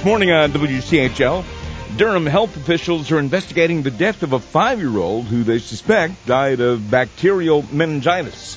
This morning on WCHL, Durham health officials are investigating the death of a 5-year-old who they suspect died of bacterial meningitis.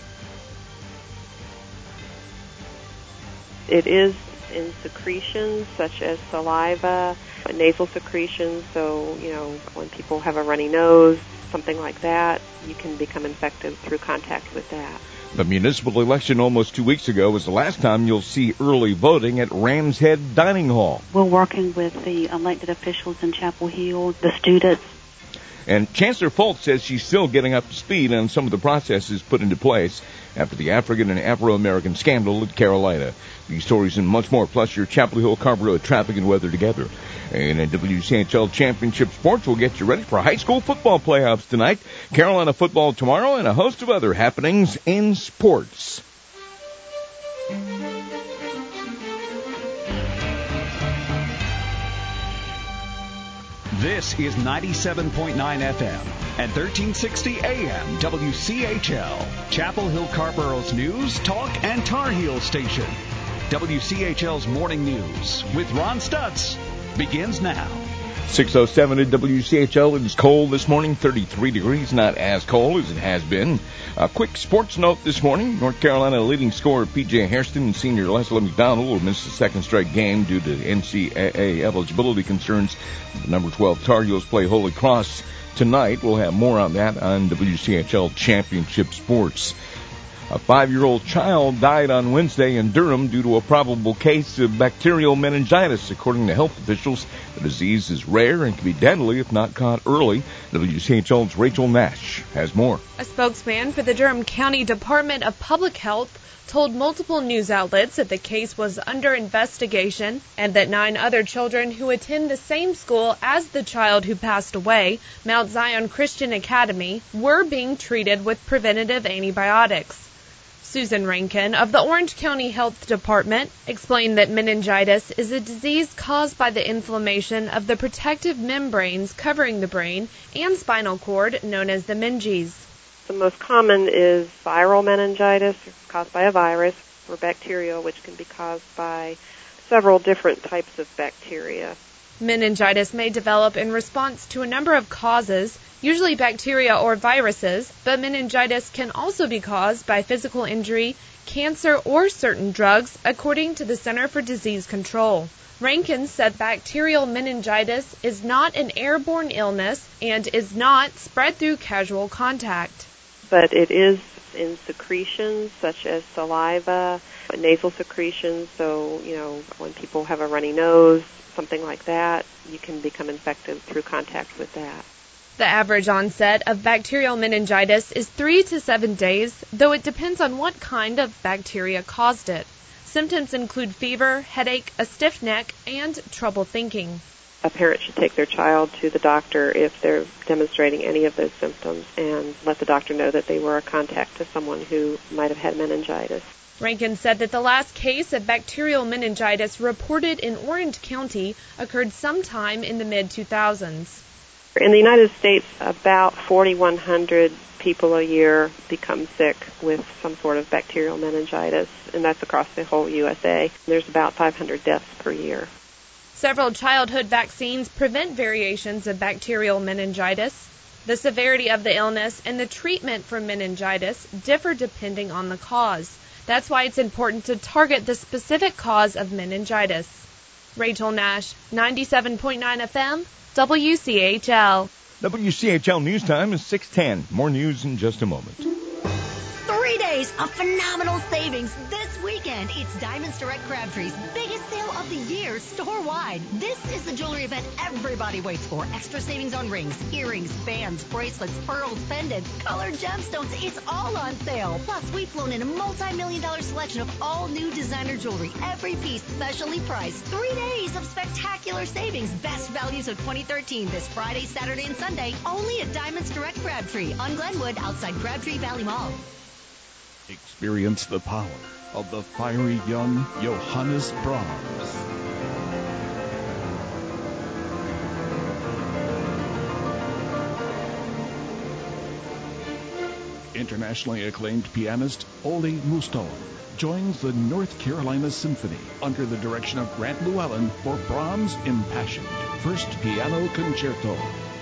It is in secretions such as saliva, nasal secretions, so, when people have a runny nose, something like that, you can become infected through contact with that. The municipal election almost 2 weeks ago was the last time you'll see early voting at Rams Head Dining Hall. We're working with the elected officials in Chapel Hill, the students. And Chancellor Fultz says she's still getting up to speed on some of the processes put into place after the African and Afro-American scandal at Carolina. These stories and much more, plus your Chapel Hill Carver Road traffic and weather together. And in WCHL Championship Sports, we'll get you ready for high school football playoffs tonight, Carolina football tomorrow, and a host of other happenings in sports. This is 97.9 FM and 1360 AM WCHL, Chapel Hill Carborough's news, talk, and Tar Heel station. WCHL's Morning News with Ron Stutz begins now. 6:07 at WCHL. It is cold this morning, 33 degrees, not as cold as it has been. A quick sports note this morning. North Carolina leading scorer P.J. Hairston and senior Leslie McDonald will miss the second straight game due to NCAA eligibility concerns. The number 12 Tar Heels play Holy Cross tonight. We'll have more on that on WCHL Championship Sports. A 5-year-old child died on Wednesday in Durham due to a probable case of bacterial meningitis. According to health officials, the disease is rare and can be deadly if not caught early. WCHL's Rachel Nash has more. A spokesman for the Durham County Department of Public Health told multiple news outlets that the case was under investigation and that 9 other children who attend the same school as the child who passed away, Mount Zion Christian Academy, were being treated with preventative antibiotics. Susan Rankin of the Orange County Health Department explained that meningitis is a disease caused by the inflammation of the protective membranes covering the brain and spinal cord, known as the meninges. The most common is viral meningitis, caused by a virus, or bacterial, which can be caused by several different types of bacteria. Meningitis may develop in response to a number of causes, usually bacteria or viruses, but meningitis can also be caused by physical injury, cancer, or certain drugs, according to the Center for Disease Control. Rankin said bacterial meningitis is not an airborne illness and is not spread through casual contact. But it is in secretions such as saliva, nasal secretions, so, when people have a runny nose, something like that, you can become infected through contact with that. The average onset of bacterial meningitis is 3 to 7 days, though it depends on what kind of bacteria caused it. Symptoms include fever, headache, a stiff neck, and trouble thinking. A parent should take their child to the doctor if they're demonstrating any of those symptoms and let the doctor know that they were a contact to someone who might have had meningitis. Rankin said that the last case of bacterial meningitis reported in Orange County occurred sometime in the mid-2000s. In the United States, about 4,100 people a year become sick with some sort of bacterial meningitis, and that's across the whole USA. There's about 500 deaths per year. Several childhood vaccines prevent variations of bacterial meningitis. The severity of the illness and the treatment for meningitis differ depending on the cause. That's why it's important to target the specific cause of meningitis. Rachel Nash, 97.9 FM, WCHL. WCHL News Time is 6:10. More news in just a moment. 3 days of phenomenal savings this weekend. It's Diamonds Direct Crabtree's biggest sale of the year store-wide. This is the jewelry event everybody waits for. Extra savings on rings, earrings, bands, bracelets, pearls, pendants, colored gemstones. It's all on sale. Plus, we've flown in a multi-million-dollar selection of all new designer jewelry. Every piece specially priced. 3 days of spectacular savings. Best values of 2013 this Friday, Saturday, and Sunday. Only at Diamonds Direct Crabtree on Glenwood outside Crabtree Valley Mall. Experience the power of the fiery young Johannes Brahms. Internationally acclaimed pianist Ole Moustone joins the North Carolina Symphony under the direction of Grant Llewellyn for Brahms' impassioned First Piano Concerto.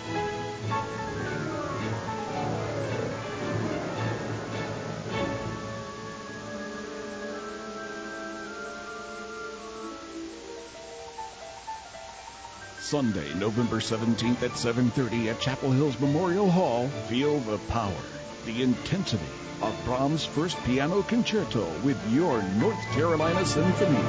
Sunday, November 17th at 7:30 at Chapel Hills Memorial Hall. Feel the power, the intensity of Brahms' First Piano Concerto with your North Carolina Symphony.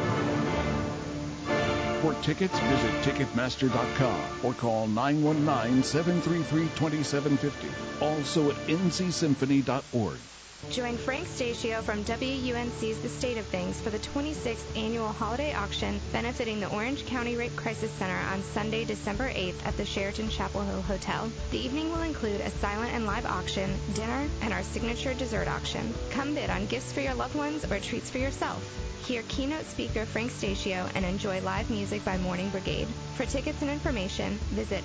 For tickets, visit Ticketmaster.com or call 919-733-2750. Also at ncsymphony.org. Join Frank Stasio from WUNC's The State of Things for the 26th annual holiday auction benefiting the Orange County Rape Crisis Center on Sunday, December 8th at the Sheraton Chapel Hill Hotel. The evening will include a silent and live auction, dinner, and our signature dessert auction. Come bid on gifts for your loved ones or treats for yourself. Hear keynote speaker Frank Stasio and enjoy live music by Morning Brigade. For tickets and information, visit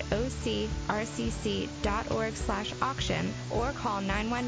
ocrcc.org/auction or call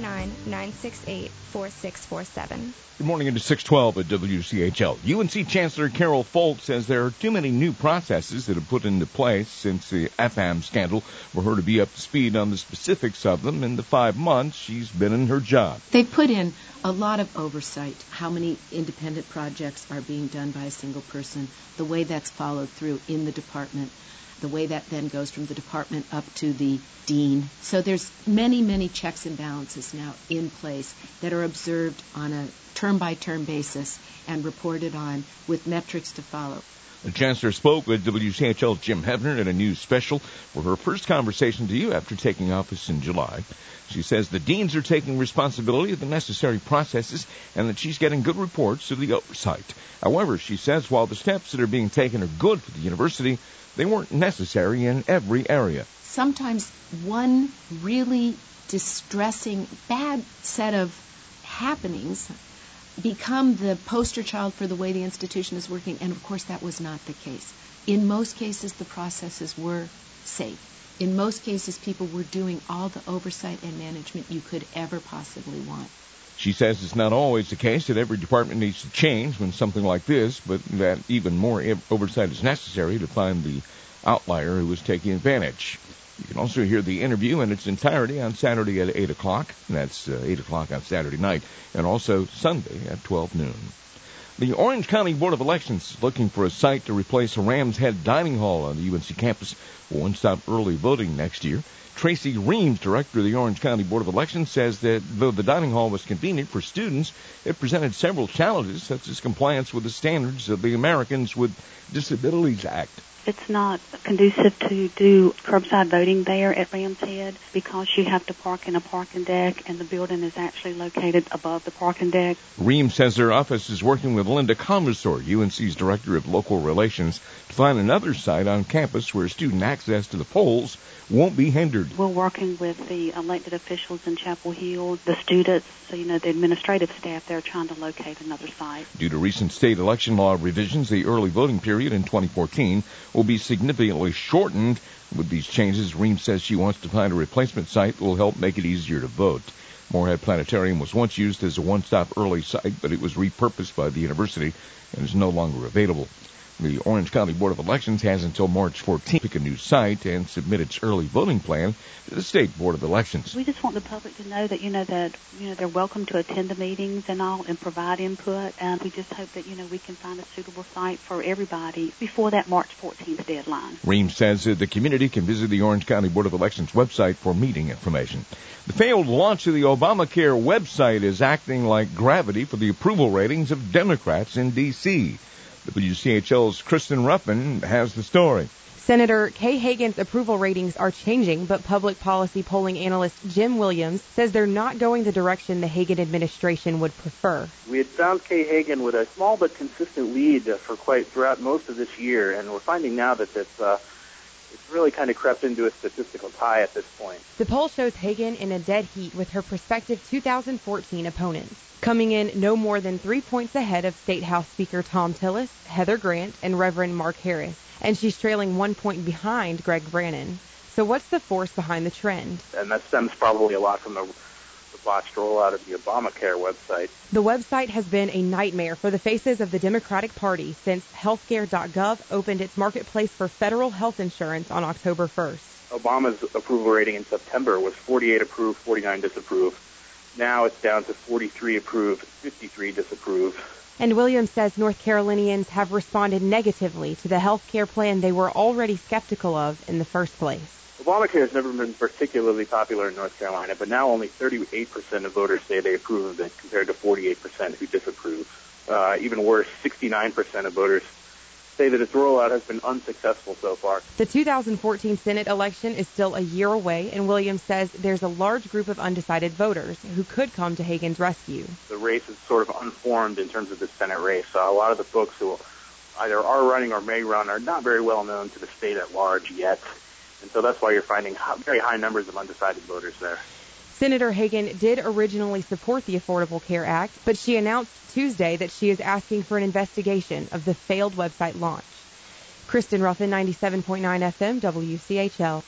919-968-4647. Good morning into 612 at WCHL. UNC Chancellor Carol Folt says there are too many new processes that have put into place since the FM scandal for her to be up to speed on the specifics of them in the 5 months she's been in her job. They put in a lot of oversight, how many independent projects are being done by a single person, the way that's followed through in the department, the way that then goes from the department up to the dean. So there's many, many checks and balances now in place that are observed on a term-by-term basis and reported on with metrics to follow. The Chancellor spoke with WCHL's Jim Hebner in a news special for her first conversation to you after taking office in July. She says the deans are taking responsibility of the necessary processes and that she's getting good reports of the oversight. However, she says while the steps that are being taken are good for the university, they weren't necessary in every area. Sometimes one really distressing, bad set of happenings become the poster child for the way the institution is working, and of course that was not the case. In most cases, the processes were safe. In most cases, people were doing all the oversight and management you could ever possibly want. She says it's not always the case that every department needs to change when something like this, but that even more oversight is necessary to find the outlier who is taking advantage. You can also hear the interview in its entirety on Saturday at 8 o'clock. That's 8 o'clock on Saturday night, and also Sunday at 12 noon. The Orange County Board of Elections is looking for a site to replace a Rams Head dining hall on the UNC campus for one-stop early voting next year. Tracy Reams, director of the Orange County Board of Elections, says that though the dining hall was convenient for students, it presented several challenges, such as compliance with the standards of the Americans with Disabilities Act. It's not conducive to do curbside voting there at Rams Head because you have to park in a parking deck, and the building is actually located above the parking deck. Reams says their office is working with Linda Conversor, UNC's Director of Local Relations, to find another site on campus where student access to the polls won't be hindered. We're working with the elected officials in Chapel Hill, the students, the administrative staff. They're trying to locate another site. Due to recent state election law revisions, the early voting period in 2014 will be significantly shortened. With these changes, Reams says she wants to find a replacement site that will help make it easier to vote. Moorhead Planetarium was once used as a one-stop early site, but it was repurposed by the university and is no longer available. The Orange County Board of Elections has until March 14th to pick a new site and submit its early voting plan to the State Board of Elections. We just want the public to know that they're welcome to attend the meetings and all and provide input, and we just hope that we can find a suitable site for everybody before that March 14th deadline. Reams says that the community can visit the Orange County Board of Elections website for meeting information. The failed launch of the Obamacare website is acting like gravity for the approval ratings of Democrats in D.C. WCHL's Kristen Ruffin has the story. Senator Kay Hagan's approval ratings are changing, but public policy polling analyst Jim Williams says they're not going the direction the Hagan administration would prefer. We had found Kay Hagan with a small but consistent lead throughout most of this year, and we're finding now that it's really kind of crept into a statistical tie at this point. The poll shows Hagan in a dead heat with her prospective 2014 opponents, coming in no more than 3 points ahead of State House Speaker Thom Tillis, Heather Grant, and Reverend Mark Harris, and she's trailing 1 point behind Greg Brannon. So what's the force behind the trend? And that stems probably a lot from the the botched rollout of the Obamacare website. The website has been a nightmare for the faces of the Democratic Party since healthcare.gov opened its marketplace for federal health insurance on October 1st. Obama's approval rating in September was 48 approved, 49 disapproved. Now it's down to 43 approved, 53 disapproved. And Williams says North Carolinians have responded negatively to the health care plan they were already skeptical of in the first place. Obamacare has never been particularly popular in North Carolina, but now only 38% of voters say they approve of it compared to 48% who disapprove. Even worse, 69% of voters say that its rollout has been unsuccessful so far. The 2014 Senate election is still a year away, and Williams says there's a large group of undecided voters who could come to Hagan's rescue. The race is sort of unformed in terms of the Senate race. So a lot of the folks who either are running or may run are not very well known to the state at large yet. And so that's why you're finding very high numbers of undecided voters there. Senator Hagan did originally support the Affordable Care Act, but she announced Tuesday that she is asking for an investigation of the failed website launch. Kristen Ruffin, 97.9 FM, WCHL.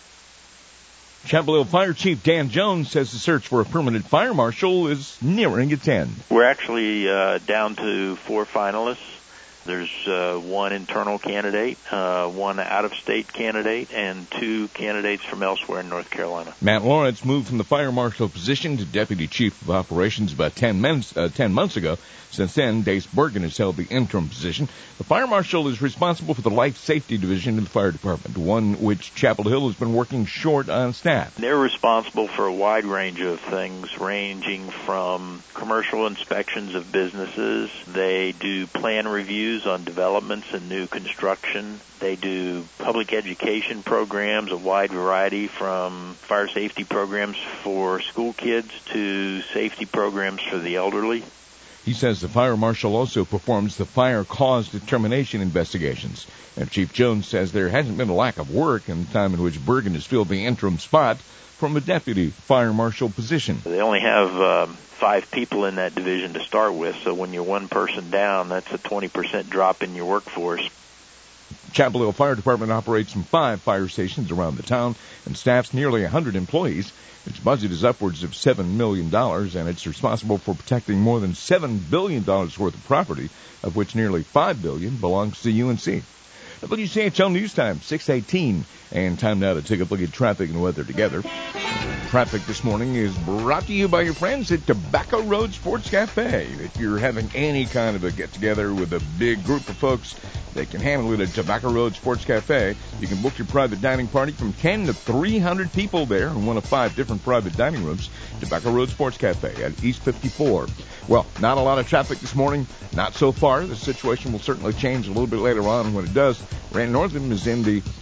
Chapel Hill Fire Chief Dan Jones says the search for a permanent fire marshal is nearing its end. We're actually down to 4 finalists. There's one internal candidate, one out-of-state candidate, and 2 candidates from elsewhere in North Carolina. Matt Lawrence moved from the fire marshal position to deputy chief of operations about 10 months ago. Since then, Dace Bergen has held the interim position. The fire marshal is responsible for the life safety division in the fire department, one which Chapel Hill has been working short on staff. They're responsible for a wide range of things, ranging from commercial inspections of businesses. They do plan reviews on developments and new construction. They do public education programs, a wide variety from fire safety programs for school kids to safety programs for the elderly. He says the fire marshal also performs the fire cause determination investigations. And Chief Jones says there hasn't been a lack of work in the time in which Bergen has filled the interim spot from a deputy fire marshal position. They only have 5 people in that division to start with, so when you're one person down, that's a 20% drop in your workforce. Chapel Hill Fire Department operates from 5 fire stations around the town and staffs nearly 100 employees. Its budget is upwards of $7 million, and it's responsible for protecting more than $7 billion worth of property, of which nearly $5 billion belongs to UNC. WCHL News Time, 6:18, and time now to take a look at traffic and weather together. Traffic this morning is brought to you by your friends at Tobacco Road Sports Cafe. If you're having any kind of a get-together with a big group of folks, they can handle it at Tobacco Road Sports Cafe. You can book your private dining party from 10 to 300 people there in one of 5 different private dining rooms. Tobacco Road Sports Cafe at East 54. Well, not a lot of traffic this morning. Not so far. The situation will certainly change a little bit later on. When it does, Rand Northam is in the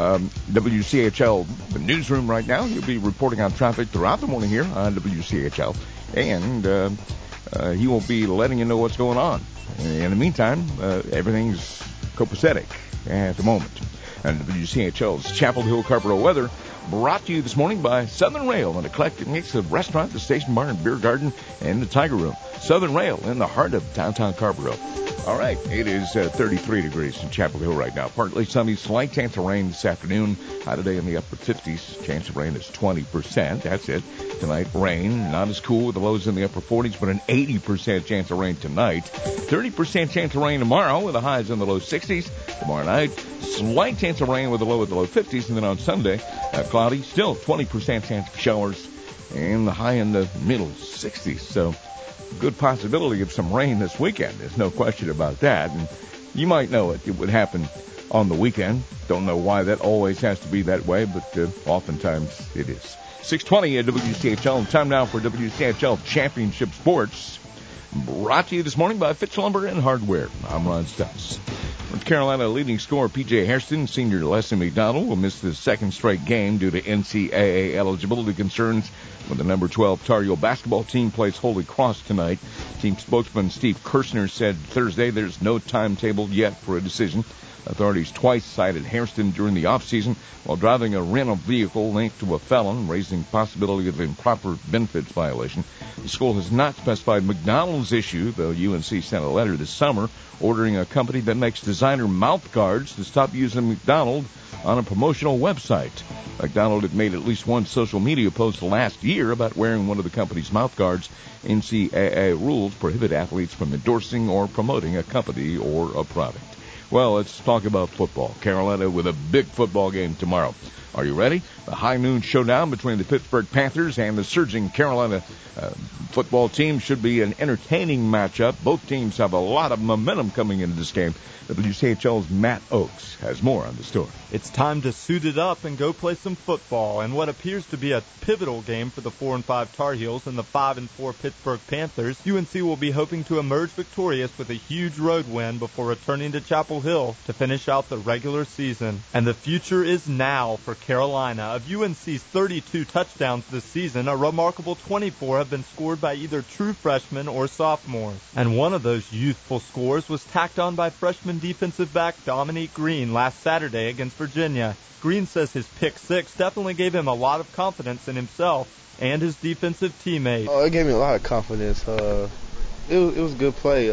WCHL newsroom right now. He'll be reporting on traffic throughout the morning here on WCHL, and he will be letting you know what's going on. In the meantime, everything's copacetic at the moment. And WCHL's Chapel Hill Carpero weather brought to you this morning by Southern Rail, an eclectic mix of restaurant, the station bar, and beer garden, and the Tiger Room. Southern Rail in the heart of downtown Carpero. All right, it is 33 degrees in Chapel Hill right now. Partly sunny, slight chance of rain this afternoon. High today in the upper 50s. Chance of rain is 20%. That's it. Tonight, rain. Not as cool with the lows in the upper 40s, but an 80% chance of rain tonight. 30% chance of rain tomorrow with the highs in the low 60s. Tomorrow night, slight chance of rain with the low at the low 50s. And then on Sunday, cloudy, still 20% chance of showers. And the high in the middle 60s. So, good possibility of some rain this weekend. There's no question about that. And you might know it. It would happen on the weekend. Don't know why that always has to be that way, but oftentimes it is. 6:20 at WCHL. Time now for WCHL Championship Sports. Brought to you this morning by Fitz Lumber and Hardware. I'm Ron Stutz. North Carolina leading scorer P.J. Hairston, senior Leslie McDonald, will miss the second straight game due to NCAA eligibility concerns when the number 12 Tar Heel basketball team plays Holy Cross tonight. Team spokesman Steve Kirshner said Thursday there's no timetable yet for a decision. Authorities twice cited Hairston during the offseason while driving a rental vehicle linked to a felon, raising possibility of improper benefits violation. The school has not specified McDonald's issue, though UNC sent a letter this summer ordering a company that makes design designer mouth guards to stop using McDonald's on a promotional website. McDonald had made at least one social media post last year about wearing one of the company's mouth guards. NCAA rules prohibit athletes from endorsing or promoting a company or a product. Well, let's talk about football. Carolina with a big football game tomorrow. Are you ready? The high noon showdown between the Pittsburgh Panthers and the surging Carolina football team should be an entertaining matchup. Both teams have a lot of momentum coming into this game. WCHL's Matt Oakes has more on the story. It's time to suit it up and go play some football in what appears to be a pivotal game for the 4-5 Tar Heels and the 5-4 Pittsburgh Panthers. UNC will be hoping to emerge victorious with a huge road win before returning to Chapel Hill to finish out the regular season. And the future is now for Carolina. Of UNC's 32 touchdowns this season, a remarkable 24 have been scored by either true freshmen or sophomores. And one of those youthful scores was tacked on by freshman defensive back Dominique Green last Saturday against Virginia. Green says his pick six definitely gave him a lot of confidence in himself and his defensive teammate. Oh, it gave me a lot of confidence. It was a good play.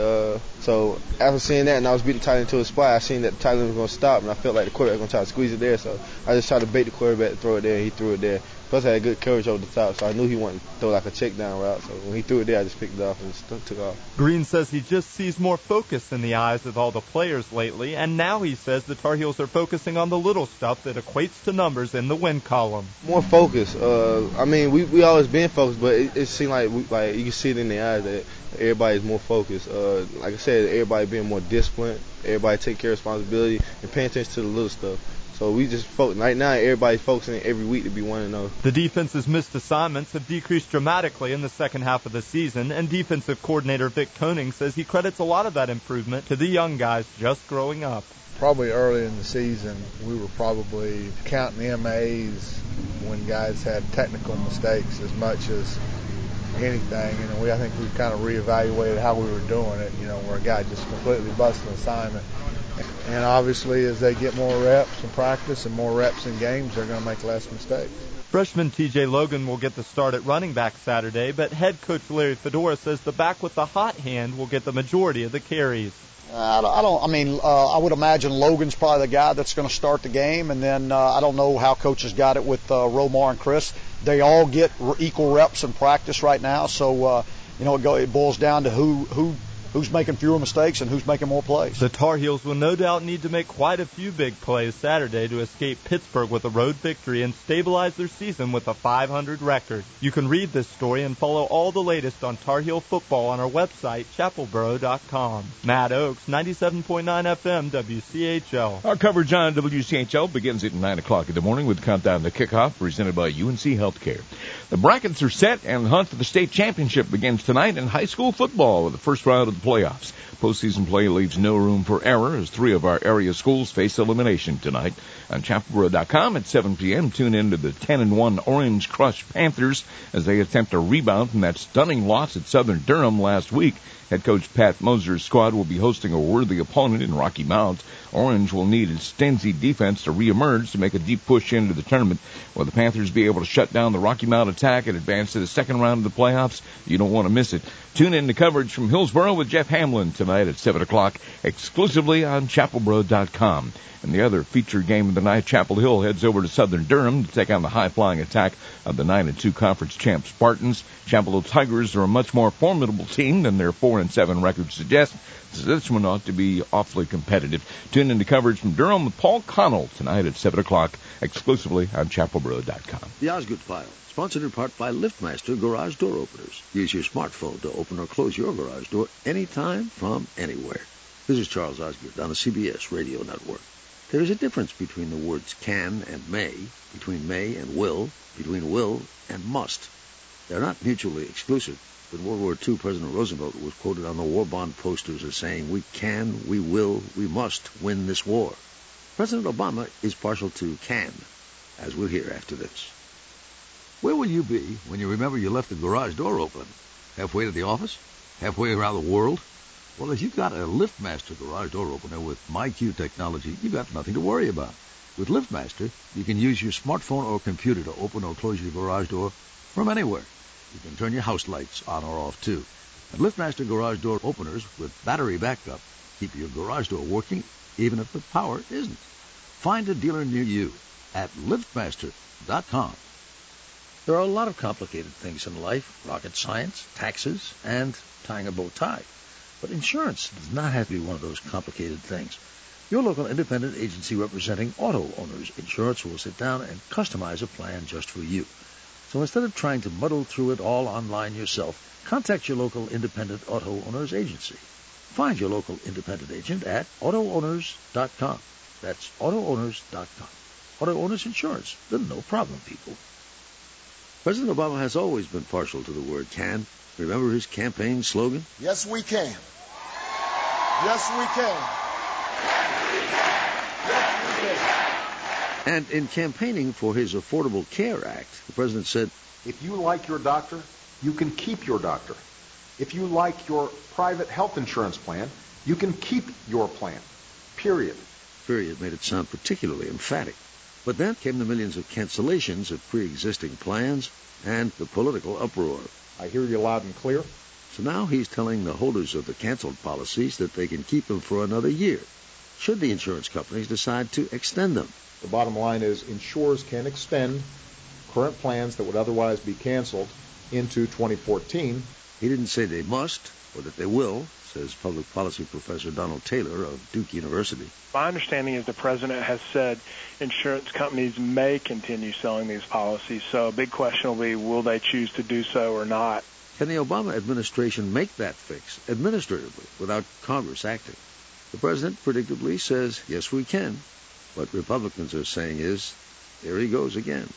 So after seeing that and I was beating the tight end to a spot, I seen that the tight end was going to stop, and I felt like the quarterback was going to try to squeeze it there. So I just tried to bait the quarterback to throw it there, and he threw it there. Plus, I had good coverage over the top, so I knew he wanted to throw like a check down route. So when he threw it there, I just picked it off and just took off. Green says he just sees more focus in the eyes of all the players lately, and now he says the Tar Heels are focusing on the little stuff that equates to numbers in the win column. More focus. I mean, we always been focused, but it seemed like you can see it in the eyes that everybody's more focused. Like I said, everybody being more disciplined, everybody taking care of responsibility and paying attention to the little stuff. So we just focus. Right now, everybody's focusing every week to be 1-0. The defense's missed assignments have decreased dramatically in the second half of the season, and defensive coordinator Vic Koenig says he credits a lot of that improvement to the young guys just growing up. Probably early in the season, we were probably counting MAs when guys had technical mistakes as much as anything. I think we've kind of reevaluated how we were doing it, where a guy just completely busted an assignment. And obviously, as they get more reps in practice and more reps in games, they're going to make less mistakes. Freshman T.J. Logan will get the start at running back Saturday, but head coach Larry Fedora says the back with the hot hand will get the majority of the carries. I would imagine Logan's probably the guy that's going to start the game, and then I don't know how coaches got it with Romar and Chris. They all get equal reps in practice right now, so it boils down to who's making fewer mistakes and who's making more plays. The Tar Heels will no doubt need to make quite a few big plays Saturday to escape Pittsburgh with a road victory and stabilize their season with a .500 record. You can read this story and follow all the latest on Tar Heel football on our website, chapelboro.com. Matt Oakes, 97.9 FM, WCHL. Our coverage on WCHL begins at 9 o'clock in the morning with Countdown to Kickoff, presented by UNC Healthcare. The brackets are set, and the hunt for the state championship begins tonight in high school football with the first round of the playoffs. Postseason play leaves no room for error as three of our area schools face elimination tonight. On chapelboro.com at 7 p.m., tune in to the 10-1 Orange Crush Panthers as they attempt a rebound from that stunning loss at Southern Durham last week. Head coach Pat Moser's squad will be hosting a worthy opponent in Rocky Mount. Orange will need its stingy defense to reemerge to make a deep push into the tournament. Will the Panthers be able to shut down the Rocky Mount attack and advance to the second round of the playoffs? You don't want to miss it. Tune in to coverage from Hillsboro with Jeff Hamlin tonight at 7 o'clock, exclusively on chapelboro.com. And the other featured game of the night, Chapel Hill heads over to Southern Durham to take on the high-flying attack of the 9-2 conference champ Spartans. Chapel Hill Tigers are a much more formidable team than their 4-7 record suggests. So this one ought to be awfully competitive. Tune in to coverage from Durham with Paul Connell tonight at 7 o'clock, exclusively on chapelboro.com. The Osgood File, sponsored in part by LiftMaster Garage Door Openers. Use your smartphone to open or close your garage door anytime from anywhere. This is Charles Osgood on the CBS Radio Network. There is a difference between the words can and may, between may and will, between will and must. They're not mutually exclusive. In World War II, President Roosevelt was quoted on the war bond posters as saying, "We can, we will, we must win this war." President Obama is partial to can, as we'll hear after this. Where will you be when you remember you left the garage door open? Halfway to the office? Halfway around the world? Well, if you've got a LiftMaster garage door opener with MyQ technology, you've got nothing to worry about. With LiftMaster, you can use your smartphone or computer to open or close your garage door from anywhere. You can turn your house lights on or off, too. And LiftMaster garage door openers with battery backup keep your garage door working even if the power isn't. Find a dealer near you at LiftMaster.com. There are a lot of complicated things in life, rocket science, taxes, and tying a bow tie. But insurance does not have to be one of those complicated things. Your local independent agency representing auto owners insurance will sit down and customize a plan just for you. So instead of trying to muddle through it all online yourself, contact your local independent auto owners agency. Find your local independent agent at AutoOwners.com. That's AutoOwners.com. Auto Owners Insurance, the no-problem people. President Obama has always been partial to the word can. Remember his campaign slogan? Yes, we can. Yes, we can. And in campaigning for his Affordable Care Act, the president said, if you like your doctor, you can keep your doctor. If you like your private health insurance plan, you can keep your plan. Period. Period made it sound particularly emphatic. But then came the millions of cancellations of pre-existing plans and the political uproar. I hear you loud and clear. So now he's telling the holders of the canceled policies that they can keep them for another year, should the insurance companies decide to extend them. The bottom line is insurers can extend current plans that would otherwise be canceled into 2014. He didn't say they must or that they will, says public policy professor Donald Taylor of Duke University. My understanding is the president has said insurance companies may continue selling these policies, so a big question will be, will they choose to do so or not? Can the Obama administration make that fix administratively without Congress acting? The president predictably says, yes, we can. What Republicans are saying is, there he goes again.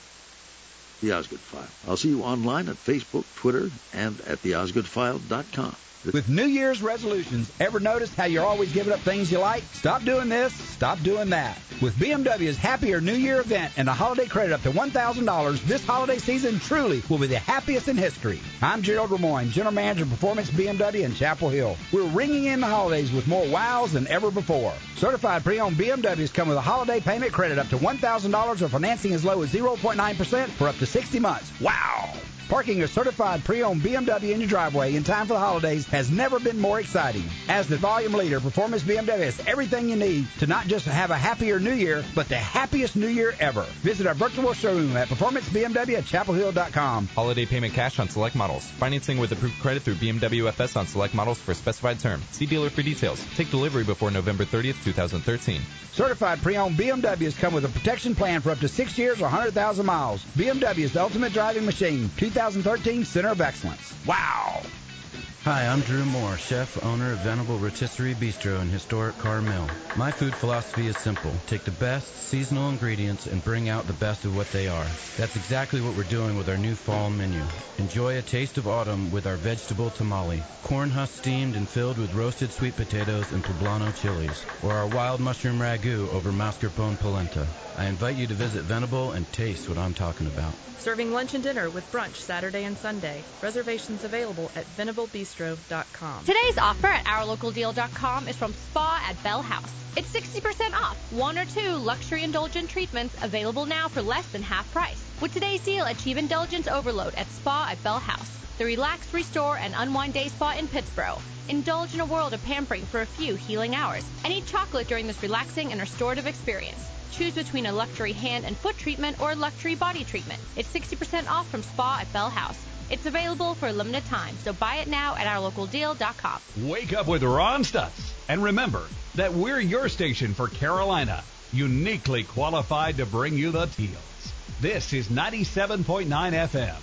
The Osgood File. I'll see you online at Facebook, Twitter, and at theosgoodfile.com. With New Year's resolutions, ever noticed how you're always giving up things you like? Stop doing this, stop doing that. With BMW's Happier New Year event and a holiday credit up to $1,000, this holiday season truly will be the happiest in history. I'm Gerald Ramoyne, General Manager of Performance BMW in Chapel Hill. We're ringing in the holidays with more wows than ever before. Certified pre-owned BMWs come with a holiday payment credit up to $1,000 or financing as low as 0.9% for up to 60 months. Wow! Parking a certified pre-owned BMW in your driveway in time for the holidays has never been more exciting. As the volume leader, Performance BMW has everything you need to not just have a happier New Year, but the happiest New Year ever. Visit our virtual showroom at PerformanceBMW at ChapelHill.com. Holiday payment cash on select models. Financing with approved credit through BMW FS on select models for a specified term. See dealer for details. Take delivery before November 30th, 2013. Certified pre-owned BMWs come with a protection plan for up to 6 years or 100,000 miles. BMW is the ultimate driving machine. 2013 Center of Excellence. Wow! Hi, I'm Drew Moore, chef, owner of Venable Rotisserie Bistro in historic Carr Mill. My food philosophy is simple. Take the best seasonal ingredients and bring out the best of what they are. That's exactly what we're doing with our new fall menu. Enjoy a taste of autumn with our vegetable tamale, corn husk steamed and filled with roasted sweet potatoes and poblano chilies, or our wild mushroom ragu over mascarpone polenta. I invite you to visit Venable and taste what I'm talking about. Serving lunch and dinner with brunch Saturday and Sunday. Reservations available at venablebistro.com. Today's offer at OurLocalDeal.com is from Spa at Bell House. It's 60% off. 1 or 2 luxury indulgent treatments available now for less than half price. With today's deal, achieve indulgence overload at Spa at Bell House, the relax, restore, and unwind day spa in Pittsboro. Indulge in a world of pampering for a few healing hours. And eat chocolate during this relaxing and restorative experience. Choose between a luxury hand and foot treatment or a luxury body treatment. It's 60% off from Spa at Bell House. It's available for a limited time, so buy it now at OurLocalDeal.com. Wake up with Ron Stutz. And remember that we're your station for Carolina, uniquely qualified to bring you the Teals. This is 97.9 FM,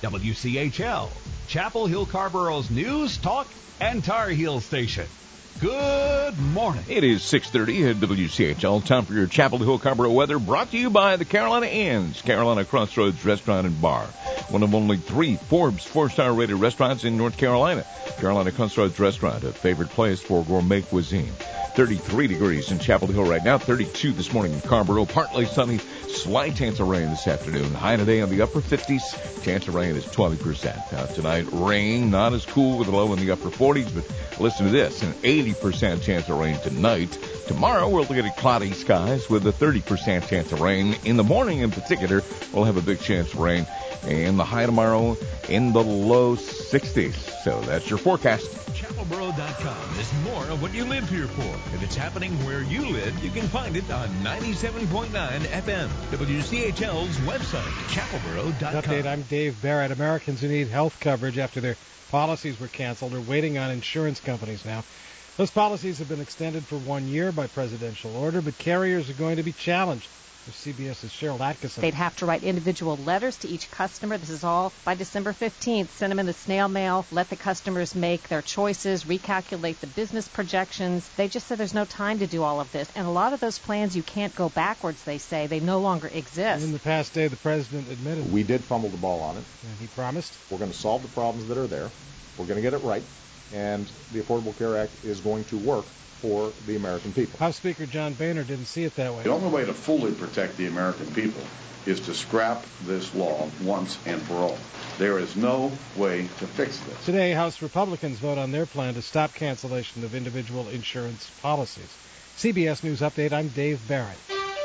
WCHL, Chapel Hill Carborough's News, Talk, and Tar Heel station. Good morning. It is 6:30 at WCHL. Time for your Chapel Hill Carrboro weather, brought to you by the Carolina Inns, Carolina Crossroads Restaurant and Bar. One of only 3 Forbes 4-star rated restaurants in North Carolina. Carolina Crossroads Restaurant, a favorite place for gourmet cuisine. 33 degrees in Chapel Hill right now, 32 this morning in Carrboro. Partly sunny, slight chance of rain this afternoon. High today on the upper 50s. Chance of rain is 20%. Tonight, rain, not as cool with a low in the upper 40s, but listen to this, an 80% chance of rain tonight. Tomorrow, we'll look at cloudy skies with a 30% chance of rain. In the morning in particular, we'll have a big chance of rain. and the high tomorrow in the low 60s. So that's your forecast. ChapelBoro.com is more of what you live here for. If it's happening where you live, you can find it on 97.9 FM. WCHL's website, ChapelBoro.com. Update, I'm Dave Barrett. Americans who need health coverage after their policies were canceled are waiting on insurance companies now. Those policies have been extended for 1 year by presidential order, but carriers are going to be challenged. CBS's Cheryl Atkinson. They'd have to write individual letters to each customer. This is all by December 15th. Send them in the snail mail. Let the customers make their choices, recalculate the business projections. They just said there's no time to do all of this. And a lot of those plans, you can't go backwards, they say. They no longer exist. In the past day, the president admitted we did fumble the ball on it. And he promised we're going to solve the problems that are there. We're going to get it right. And the Affordable Care Act is going to work for the American people. House Speaker John Boehner didn't see it that way. The only way to fully protect the American people is to scrap this law once and for all. There is no way to fix this. Today, House Republicans vote on their plan to stop cancellation of individual insurance policies. CBS News Update, I'm Dave Barrett.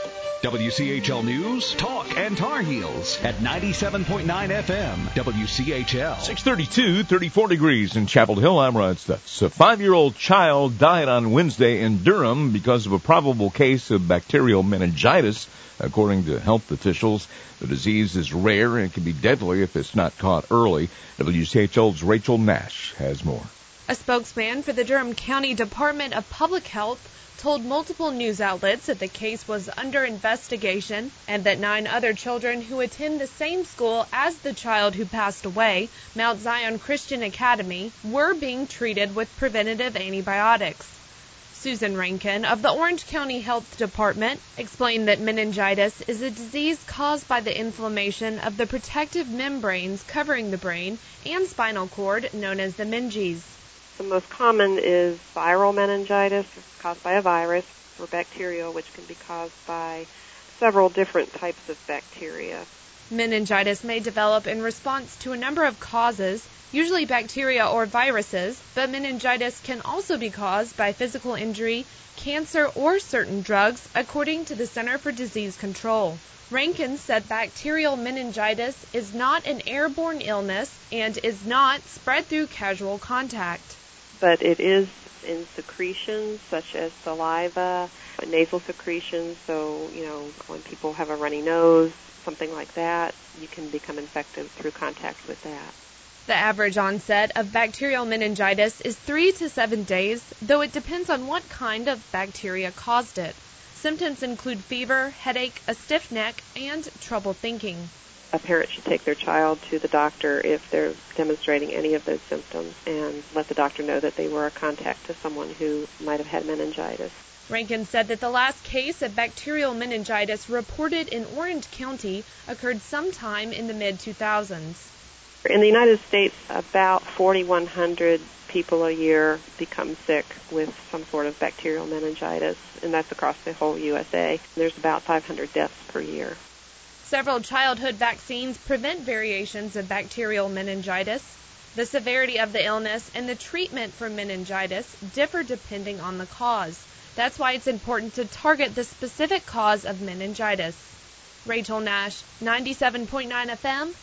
WCHL News, Talk, and Tar Heels at 97.9 FM, WCHL. 632, 34 degrees in Chapel Hill. I'm Rod Stutz. A 5-year-old child died on Wednesday in Durham because of a probable case of bacterial meningitis. According to health officials, the disease is rare and can be deadly if it's not caught early. WCHL's Rachel Nash has more. A spokesman for the Durham County Department of Public Health told multiple news outlets that the case was under investigation and that 9 other children who attend the same school as the child who passed away, Mount Zion Christian Academy, were being treated with preventative antibiotics. Susan Rankin of the Orange County Health Department explained that meningitis is a disease caused by the inflammation of the protective membranes covering the brain and spinal cord known as the meninges. The most common is viral meningitis. It's caused by a virus, or bacterial, which can be caused by several different types of bacteria. Meningitis may develop in response to a number of causes, usually bacteria or viruses, but meningitis can also be caused by physical injury, cancer, or certain drugs, according to the Center for Disease Control. Rankin said bacterial meningitis is not an airborne illness and is not spread through casual contact. But it is in secretions such as saliva, nasal secretions, so, when people have a runny nose, something like that, you can become infected through contact with that. The average onset of bacterial meningitis is 3 to 7 days, though it depends on what kind of bacteria caused it. Symptoms include fever, headache, a stiff neck, and trouble thinking. A parent should take their child to the doctor if they're demonstrating any of those symptoms and let the doctor know that they were a contact to someone who might have had meningitis. Rankin said that the last case of bacterial meningitis reported in Orange County occurred sometime in the mid-2000s. In the United States, about 4,100 people a year become sick with some sort of bacterial meningitis, and that's across the whole USA. There's about 500 deaths per year. Several childhood vaccines prevent variations of bacterial meningitis. The severity of the illness and the treatment for meningitis differ depending on the cause. That's why it's important to target the specific cause of meningitis. Rachel Nash, 97.9 FM,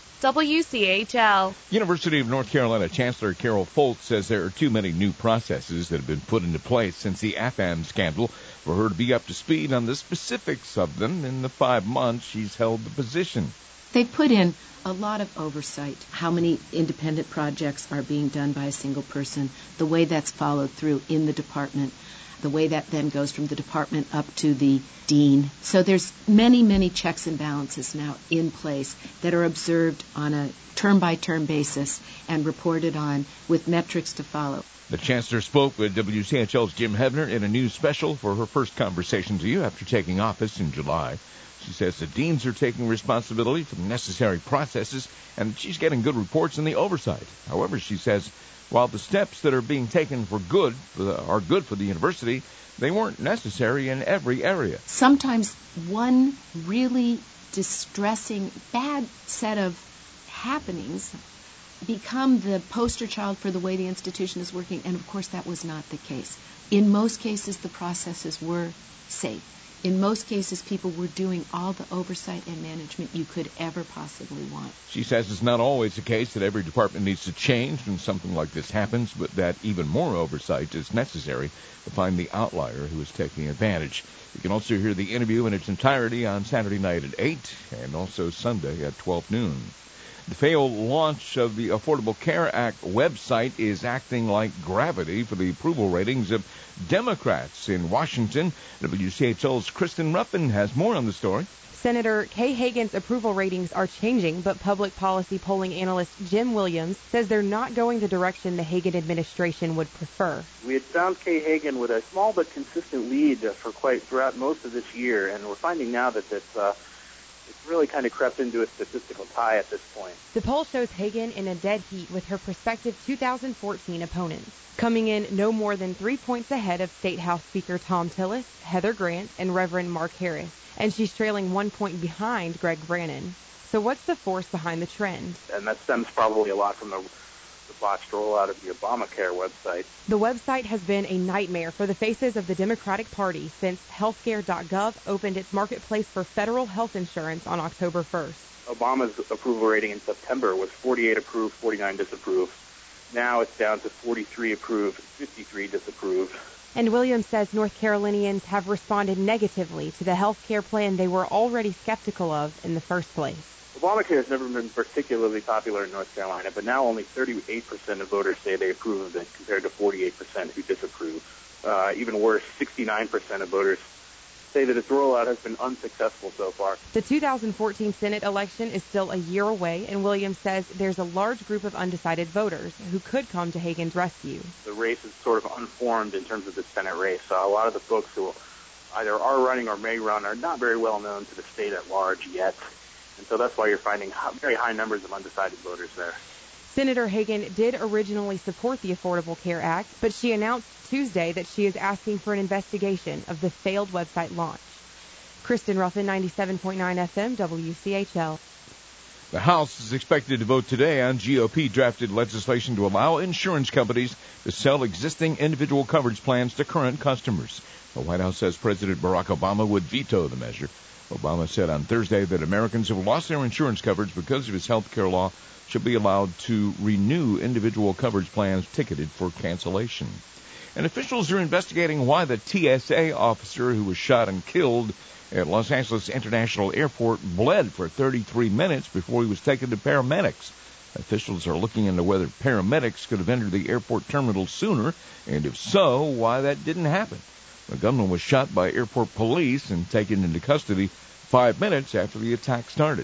WCHL. University of North Carolina Chancellor Carol Folt says there are too many new processes that have been put into place since the AFAM scandal for her to be up to speed on the specifics of them in the 5 months she's held the position. They put in a lot of oversight, how many independent projects are being done by a single person, the way that's followed through in the department, the way that then goes from the department up to the dean. So there's many, many checks and balances now in place that are observed on a term-by-term basis and reported on with metrics to follow. The Chancellor spoke with WCHL's Jim Hebner in a news special for her first conversation to you after taking office in July. She says the deans are taking responsibility for the necessary processes and she's getting good reports in the oversight. However, she says, while the steps that are being taken are good for the university, they weren't necessary in every area. Sometimes one really distressing, bad set of happenings become the poster child for the way the institution is working, and of course that was not the case. In most cases, the processes were safe. In most cases, people were doing all the oversight and management you could ever possibly want. She says it's not always the case that every department needs to change when something like this happens, but that even more oversight is necessary to find the outlier who is taking advantage. You can also hear the interview in its entirety on Saturday night at 8 and also Sunday at 12 noon. The failed launch of the Affordable Care Act website is acting like gravity for the approval ratings of Democrats in Washington. WCHL's Kristen Ruffin has more on the story. Senator Kay Hagan's approval ratings are changing, but public policy polling analyst Jim Williams says they're not going the direction the Hagan administration would prefer. We had found Kay Hagan with a small but consistent lead throughout most of this year, and we're finding now that it's really kind of crept into a statistical tie at this point. The poll shows Hagan in a dead heat with her prospective 2014 opponents, coming in no more than 3 points ahead of State House Speaker Tom Tillis, Heather Grant, and Reverend Mark Harris, and she's trailing 1 point behind Greg Brannon. So what's the force behind the trend? And that stems probably a lot from the botched rollout of the Obamacare website. The website has been a nightmare for the faces of the Democratic Party since healthcare.gov opened its marketplace for federal health insurance on October 1st. Obama's approval rating in September was 48 approved, 49 disapproved. Now it's down to 43 approved, 53 disapproved. And Williams says North Carolinians have responded negatively to the health care plan they were already skeptical of in the first place. Obamacare has never been particularly popular in North Carolina, but now only 38% of voters say they approve of it compared to 48% who disapprove. Even worse, 69% of voters say that its rollout has been unsuccessful so far. The 2014 Senate election is still a year away, and Williams says there's a large group of undecided voters who could come to Hagan's rescue. The race is sort of unformed in terms of the Senate race. A lot of the folks who either are running or may run are not very well known to the state at large yet. And so that's why you're finding very high numbers of undecided voters there. Senator Hagan did originally support the Affordable Care Act, but she announced Tuesday that she is asking for an investigation of the failed website launch. Kristen Ruffin, 97.9 FM, WCHL. The House is expected to vote today on GOP-drafted legislation to allow insurance companies to sell existing individual coverage plans to current customers. The White House says President Barack Obama would veto the measure. Obama said on Thursday that Americans who have lost their insurance coverage because of his health care law should be allowed to renew individual coverage plans ticketed for cancellation. And officials are investigating why the TSA officer who was shot and killed at Los Angeles International Airport bled for 33 minutes before he was taken to paramedics. Officials are looking into whether paramedics could have entered the airport terminal sooner, and if so, why that didn't happen. The gunman was shot by airport police and taken into custody 5 minutes after the attack started.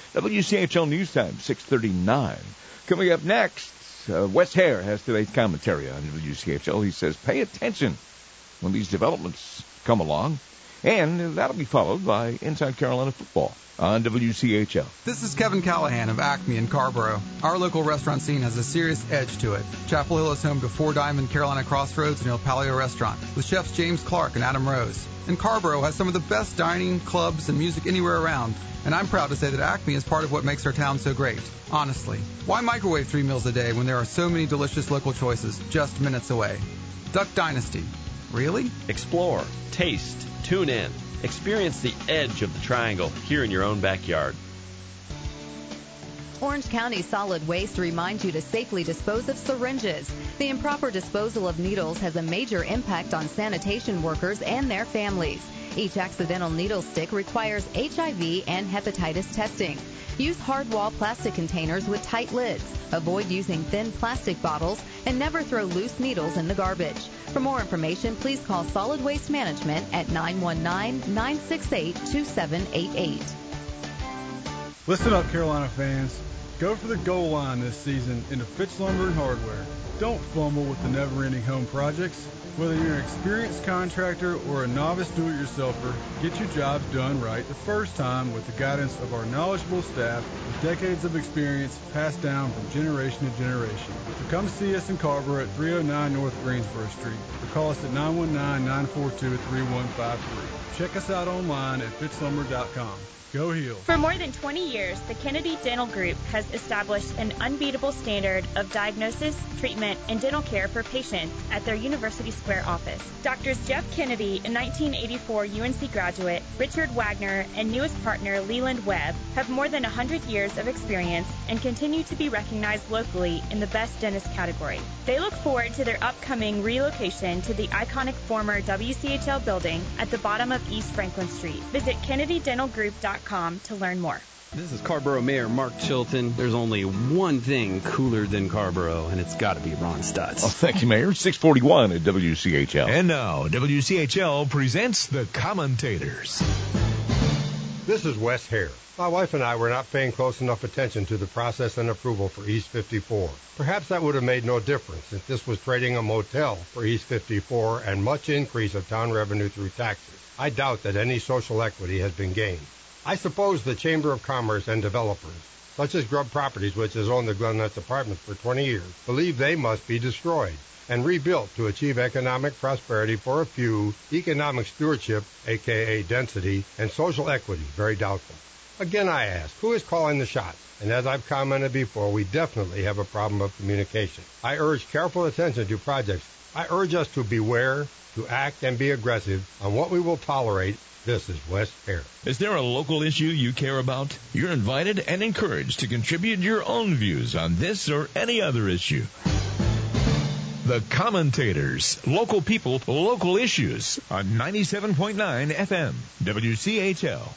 WCHL News Time, 6:39. Coming up next, Wes Hare has today's commentary on WCHL. He says, pay attention when these developments come along. And that'll be followed by Inside Carolina Football on WCHL. This is Kevin Callahan of Acme in Carborough. Our local restaurant scene has a serious edge to it. Chapel Hill is home to Four Diamond, Carolina Crossroads, and Il Palio Restaurant, with chefs James Clark and Adam Rose. And Carborough has some of the best dining, clubs, and music anywhere around. And I'm proud to say that Acme is part of what makes our town so great. Honestly, why microwave 3 meals a day when there are so many delicious local choices just minutes away? Duck Dynasty. Really? Explore, taste, tune in. Experience the edge of the triangle here in your own backyard. Orange County Solid Waste reminds you to safely dispose of syringes. The improper disposal of needles has a major impact on sanitation workers and their families. Each accidental needle stick requires HIV and hepatitis testing. Use hard wall plastic containers with tight lids. Avoid using thin plastic bottles and never throw loose needles in the garbage. For more information, please call Solid Waste Management at 919-968-2788. Listen up, Carolina fans. Go for the goal line this season into Fitz Lumber and Hardware. Don't fumble with the never-ending home projects. Whether you're an experienced contractor or a novice do-it-yourselfer, get your jobs done right the first time with the guidance of our knowledgeable staff with decades of experience passed down from generation to generation. So come see us in Carborough at 309 North Greensboro Street or call us at 919-942-3153. Check us out online at fitzlumber.com. Go Heels. For more than 20 years, the Kennedy Dental Group has established an unbeatable standard of diagnosis, treatment, and dental care for patients at their University Square office. Doctors Jeff Kennedy, a 1984 UNC graduate, Richard Wagner, and newest partner Leland Webb have more than 100 years of experience and continue to be recognized locally in the best dentist category. They look forward to their upcoming relocation to the iconic former WCHL building at the bottom of East Franklin Street. Visit KennedyDentalGroup.com to learn more. This is Carrboro Mayor Mark Chilton. There's only one thing cooler than Carrboro, and it's got to be Ron Stutz. Oh, thank you, Mayor. 641 at WCHL. And now, WCHL presents The Commentators. This is Wes Hare. My wife and I were not paying close enough attention to the process and approval for East 54. Perhaps that would have made no difference since this was trading a motel for East 54 and much increase of town revenue through taxes. I doubt that any social equity has been gained. I suppose the Chamber of Commerce and developers, such as Grubb Properties, which has owned the Glen Nuts Apartments for 20 years, believe they must be destroyed and rebuilt to achieve economic prosperity for a few, economic stewardship, a.k.a. density, and social equity, very doubtful. Again, I ask, who is calling the shots? And as I've commented before, we definitely have a problem of communication. I urge careful attention to projects. I urge us to beware, to act and be aggressive on what we will tolerate. This is Wes Hare. Is there a local issue you care about? You're invited and encouraged to contribute your own views on this or any other issue. The Commentators, local people, local issues on 97.9 FM, WCHL.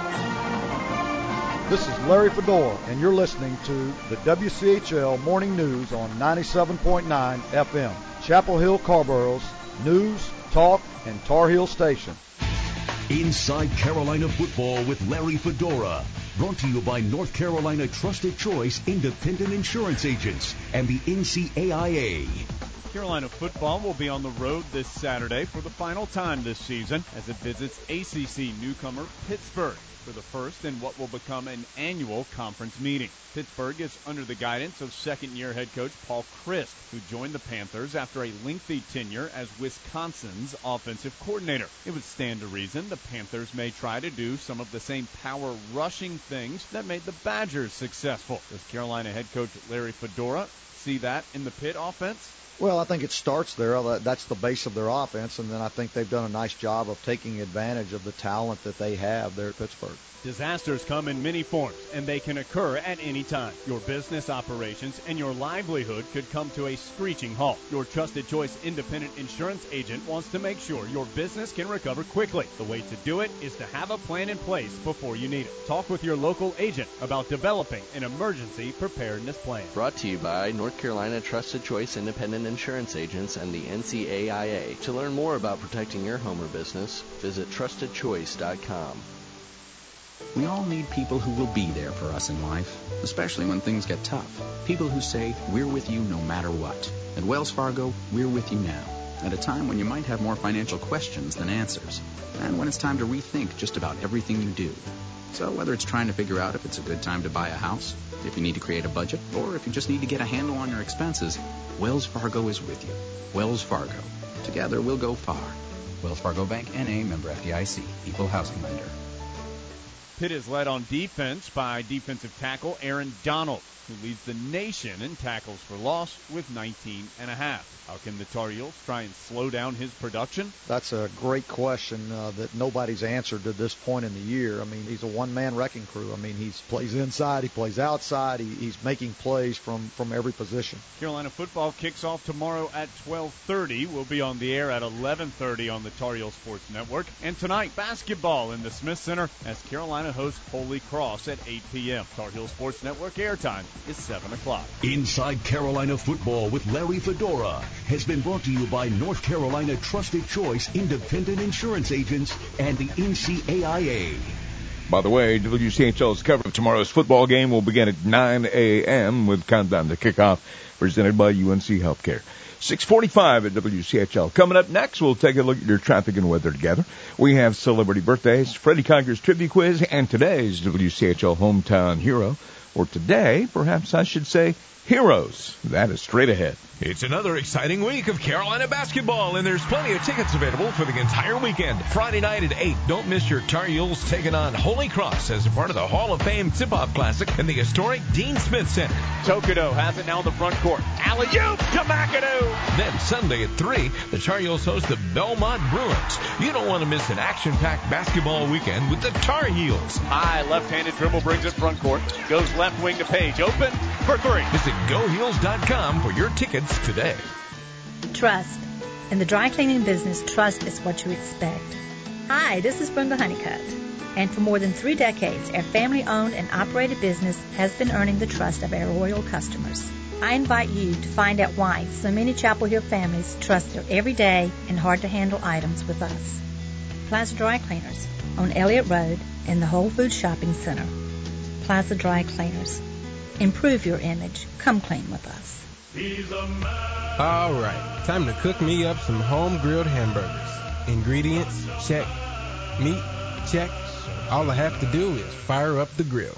This is Larry Fedora, and you're listening to the WCHL Morning News on 97.9 FM, Chapel Hill Carborough's news, talk, and Tar Heel station. Inside Carolina Football with Larry Fedora. Brought to you by North Carolina Trusted Choice Independent Insurance Agents and the NCAIA. Carolina football will be on the road this Saturday for the final time this season as it visits ACC newcomer Pittsburgh for the first in what will become an annual conference meeting. Pittsburgh is under the guidance of second-year head coach Paul Chryst, who joined the Panthers after a lengthy tenure as Wisconsin's offensive coordinator. It would stand to reason the Panthers may try to do some of the same power rushing things that made the Badgers successful. Does Carolina head coach Larry Fedora see that in the Pitt offense? Well, I think it starts there. That's the base of their offense, and then I think they've done a nice job of taking advantage of the talent that they have there at Pittsburgh. Disasters come in many forms, and they can occur at any time. Your business operations and your livelihood could come to a screeching halt. Your Trusted Choice Independent Insurance Agent wants to make sure your business can recover quickly. The way to do it is to have a plan in place before you need it. Talk with your local agent about developing an emergency preparedness plan. Brought to you by North Carolina Trusted Choice Independent Insurance Agents and the NCAIA. To learn more about protecting your home or business, visit trustedchoice.com. We all need people who will be there for us in life, especially when things get tough. People who say, we're with you no matter what. At Wells Fargo, we're with you now, at a time when you might have more financial questions than answers, and when it's time to rethink just about everything you do. So whether it's trying to figure out if it's a good time to buy a house, if you need to create a budget, or if you just need to get a handle on your expenses, Wells Fargo is with you. Wells Fargo. Together we'll go far. Wells Fargo Bank, N.A., member FDIC, equal housing lender. Pitt is led on defense by defensive tackle Aaron Donald, who leads the nation in tackles for loss with 19.5. How can the Tar Heels try and slow down his production? That's a great question that nobody's answered to this point in the year. I mean, he's a one-man wrecking crew. I mean, he plays inside, he plays outside, he's making plays from every position. Carolina football kicks off tomorrow at 12:30. We'll be on the air at 11:30 on the Tar Heel Sports Network. And tonight, basketball in the Smith Center as Carolina hosts Holy Cross at 8 p.m. Tar Heel Sports Network airtime is 7 o'clock. Inside Carolina Football with Larry Fedora has been brought to you by North Carolina Trusted Choice Independent Insurance Agents and the NCAIA. By the way, WCHL's coverage of tomorrow's football game will begin at 9 a.m. with countdown to kickoff, presented by UNC Healthcare. 6:45 at WCHL. Coming up next, we'll take a look at your traffic and weather together. We have celebrity birthdays, Freddie Conker's trivia quiz, and today's WCHL hometown hero. Or today, perhaps I should say, heroes. That is straight ahead. It's another exciting week of Carolina basketball, and there's plenty of tickets available for the entire weekend. Friday night at 8, don't miss your Tar Heels taking on Holy Holy Cross as a part of the Hall of Fame Tip-Off Classic in the historic Dean Smith Center. Tokido has it now in the front court. Alley-oop to McAdoo. Then Sunday at 3, the Tar Heels host the Belmont Bruins. You don't want to miss an action-packed basketball weekend with the Tar Heels. High left-handed dribble brings it front court. Goes left wing to Page. Open for three. Visit GoHeels.com for your tickets today. Trust. In the dry cleaning business, trust is what you expect. Hi, this is Brenda Honeycutt. And for more than 3 decades, our family-owned and operated business has been earning the trust of our loyal customers. I invite you to find out why so many Chapel Hill families trust their everyday and hard-to-handle items with us. Plaza Dry Cleaners on Elliott Road in the Whole Foods Shopping Center. Plaza Dry Cleaners. Improve your image. Come clean with us. All right, time to cook me up some home-grilled hamburgers. Ingredients, check. Meat, check. All I have to do is fire up the grill.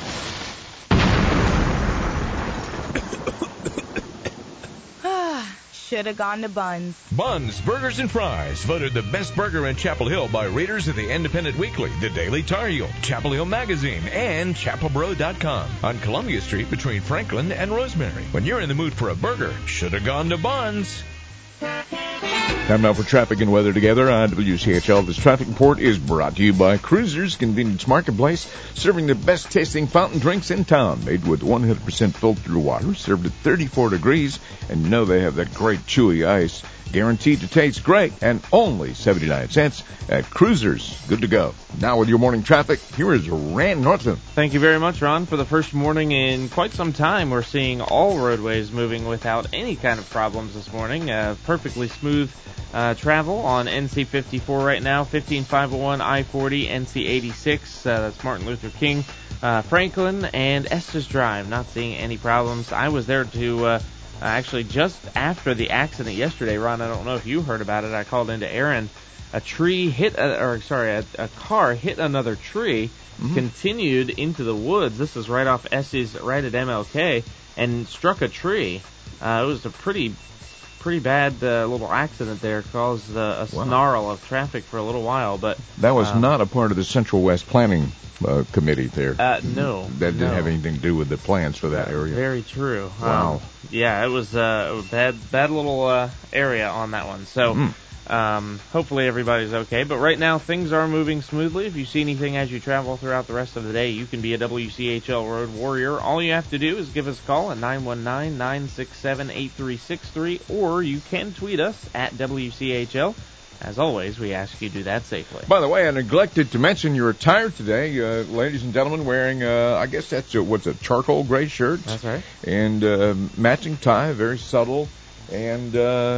Should have gone to Buns. Buns, Burgers, and Fries, voted the best burger in Chapel Hill by readers of the Independent Weekly, the Daily Tar Heel, Chapel Hill Magazine, and ChapelBro.com on Columbia Street between Franklin and Rosemary. When you're in the mood for a burger, should have gone to Buns. Time now for traffic and weather together on WCHL. This traffic report is brought to you by Cruisers Convenience Marketplace, serving the best tasting fountain drinks in town, made with 100% filtered water, served at 34 degrees, and you know they have that great chewy ice, guaranteed to taste great, and only 79 cents at Cruisers. Good to go. Now with your morning traffic, here is Rand Northam. Thank you very much, Ron. For the first morning in quite some time, we're seeing all roadways moving without any kind of problems this morning. Perfectly smooth travel on NC 54 right now, 15501, I-40, NC 86. That's Martin Luther King, Franklin, and Estes Drive. Not seeing any problems. I was there to actually just after the accident yesterday, Ron. I don't know if you heard about it. I called into Aaron. A car hit another tree, continued into the woods. This is right off Estes, right at MLK, and struck a tree. It was a pretty bad little accident there. Caused a snarl of traffic for a little while. But that was not a part of the Central West Planning Committee there. No. That didn't have anything to do with the plans for that area. Very true. Wow. Yeah, it was a bad little area on that one. So hopefully everybody's okay. But right now things are moving smoothly. If you see anything as you travel throughout the rest of the day, you can be a WCHL Road Warrior. All you have to do is give us a call at 919-967-8363, or you can tweet us at WCHL. As always, we ask you to do that safely. By the way, I neglected to mention your attire today, ladies and gentlemen, wearing, I guess that's a charcoal gray shirt. That's right. And matching tie, very subtle, and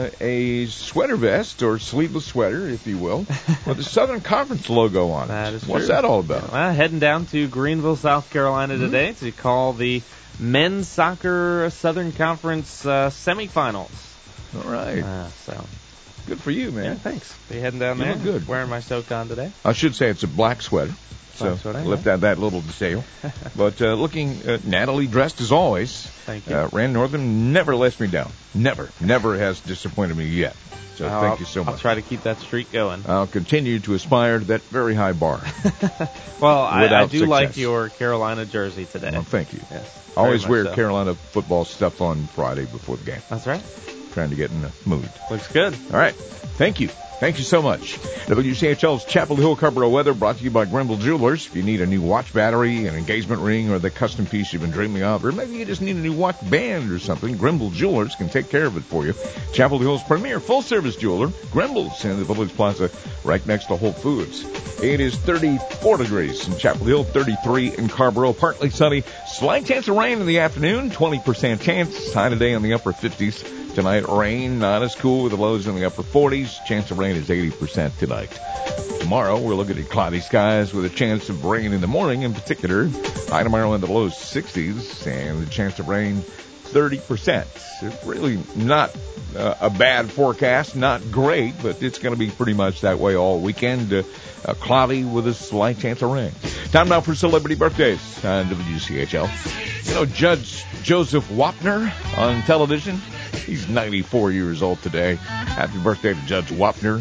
a sweater vest, or sleeveless sweater, if you will, with the Southern Conference logo on it. That is What's true. that all about? Well, heading down to Greenville, South Carolina today to call the men's soccer Southern Conference semifinals. All right. So good for you, man. Yeah, thanks. Be heading down there. Look good. Wearing my soak on today. I should say it's a black sweater. So left out that little detail. But looking Natalie dressed as always. Thank you. Rand Northam never lets me down. Never has disappointed me yet. So thank you so much. I'll try to keep that streak going. I'll continue to aspire to that very high bar. Well, I do success. like your Carolina jersey today. Well, thank you. Yes. Always wear so. Carolina football stuff on Friday before the game. That's right. Trying to get in the mood. Looks good. All right. Thank you. Thank you so much. WCHL's Chapel Hill Carrboro weather brought to you by Grimble Jewelers. If you need a new watch battery, an engagement ring, or the custom piece you've been dreaming of, or maybe you just need a new watch band or something, Grimble Jewelers can take care of it for you. Chapel Hill's premier full-service jeweler, Grimble's in the Village Plaza right next to Whole Foods. It is 34 degrees in Chapel Hill, 33 in Carrboro, partly sunny, slight chance of rain in the afternoon, 20% chance, high today in the upper 50s. Tonight, rain, not as cool with the lows in the upper 40s. Chance of rain is 80% tonight. Tomorrow, we're looking at cloudy skies with a chance of rain in the morning in particular. High tomorrow in the low 60s, and the chance of rain 30%. It's really not a bad forecast, not great, but it's going to be pretty much that way all weekend. Cloudy with a slight chance of rain. Time now for celebrity birthdays on WCHL. You know Judge Joseph Wapner on television? He's 94 years old today. Happy birthday to Judge Wapner.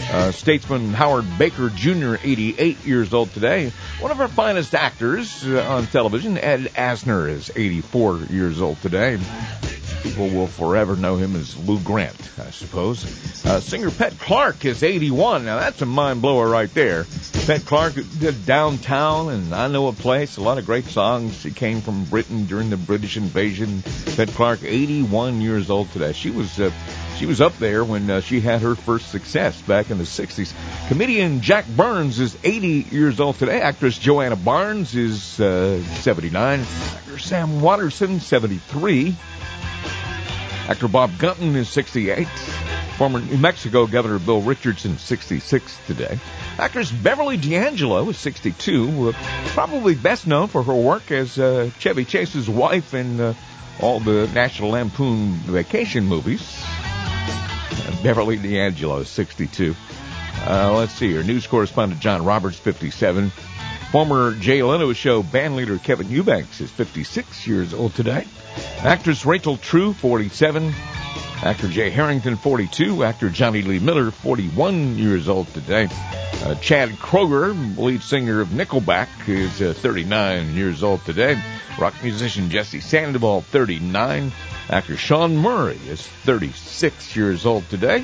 Statesman Howard Baker Jr., 88 years old today. One of our finest actors on television, Ed Asner, is 84 years old today. People will forever know him as Lou Grant, I suppose. Singer Pet Clark is 81. Now, that's a mind-blower right there. Pet Clark did Downtown and I Know a Place, a lot of great songs. She came from Britain during the British invasion. Pet Clark, 81 years old today. She was up there when she had her first success back in the 60s. Comedian Jack Burns is 80 years old today. Actress Joanna Barnes is 79. Actor Sam Watterson, 73. Actor Bob Gunton is 68. Former New Mexico Governor Bill Richardson, 66 today. Actress Beverly D'Angelo is 62. Probably best known for her work as Chevy Chase's wife in all the National Lampoon Vacation movies. Beverly D'Angelo is 62. Let's see here. News correspondent John Roberts, 57. Former Jay Leno Show bandleader Kevin Eubanks is 56 years old today. Actress Rachel True, 47. Actor Jay Harrington, 42. Actor Johnny Lee Miller, 41 years old today. Chad Kroeger, lead singer of Nickelback, is 39 years old today. Rock musician Jesse Sandoval, 39. Actor Sean Murray is 36 years old today.